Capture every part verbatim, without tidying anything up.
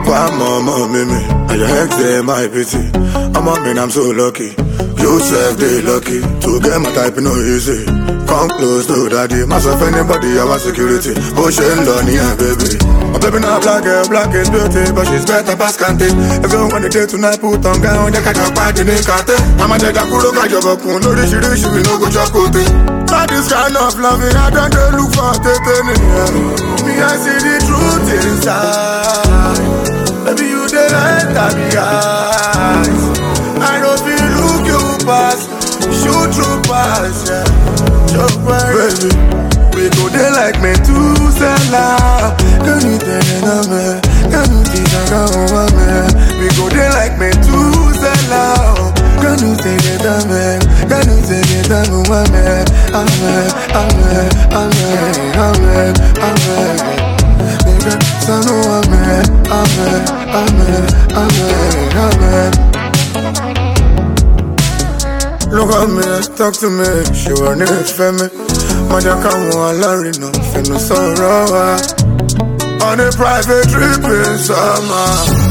Why mama me me? And your ex they my pity. I'm a man, I'm so lucky. You self they lucky. To get my type no easy. Come close to daddy. Myself anybody I want security. Ocean Lonnie and baby. My baby not black girl, black is beauty, but she's better past candy. Everyone the day tonight put on gown, they catch a party in Kate. I'm a dead Kuro Kajabakun, no rishi rishi, we no go chocolate. Not this kind of loving, I don't look for tetany. Me I see the truth inside. Baby you the light of the eyes. I don't feel look you pass, shoot through pass, yeah. Just baby, we go there like me to Zella. Can you tell me? Can you tell me? We go there like me to Zella. Can you tell me? Can you tell me? Amen, amen, amen, amen, amen. Nigga, son of amen, amen, amen, amen, amen. Look at me, talk to me. She want it for me. Mother come on, Larry, no, finna sorrow. On a private trip in summer.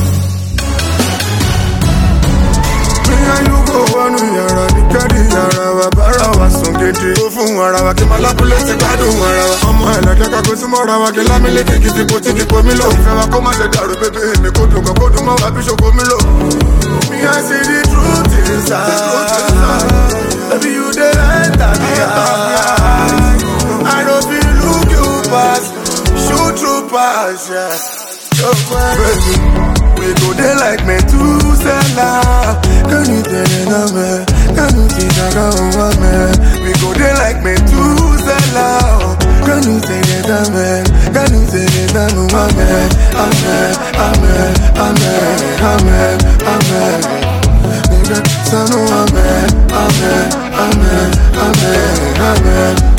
Me and you go one yara, the carry yara, bara was some kitty. Go from Warawa, Kimalapula, Tikadu, Warawa. I'm a like a go to Morawa, Kilamile, Kiki, Poti, Pomilo. If I come out the Daru, baby, me go to go to my bishop Pomilo. Me, I see the truth inside. Baby, you the light of the eyes. I don't feel look you pass, shoot through pass, yeah. So baby, we go there like me to Zella. Can you tell me? Can you tell me? We go there like me to Zella. Can you tell me? Can you tell me? Amen, amen, amen, amen, amen, amen. Nigga, son of amen, amen, amen, amen, amen.